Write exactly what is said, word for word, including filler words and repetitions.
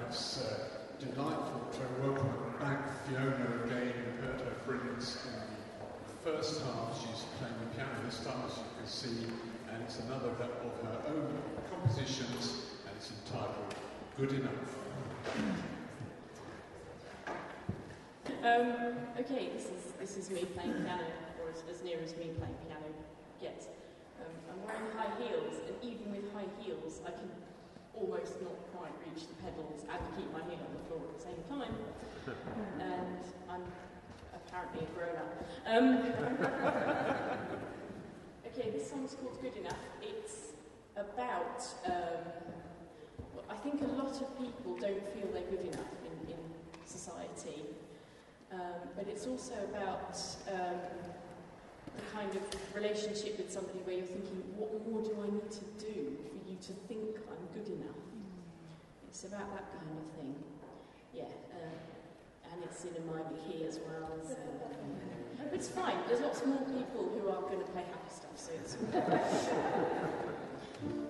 it's uh, delightful to welcome back Fiona again. We've heard her brilliance in the first half. She's playing the piano this time, as you can see, and it's another of her own compositions, and it's entitled Good Enough. Um, okay, this is this is me playing piano, or as, as near as me playing piano gets. Um, I'm wearing high heels, and even with high heels, I can almost not quite reach the pedals and keep my heel on the floor at the same time. And I'm apparently a grown-up. Um, okay, this song's called Good Enough. It's about, um, well, I think a lot of people don't feel they're good enough in, in society. Um, but it's also about um, the kind of relationship with somebody where you're thinking, what more do I need to do for you to think I'm good enough? It's about that kind of thing. Yeah, uh, and it's in a minor key as well. So, um, but it's fine, there's lots more people who are going to play happy stuff, so it's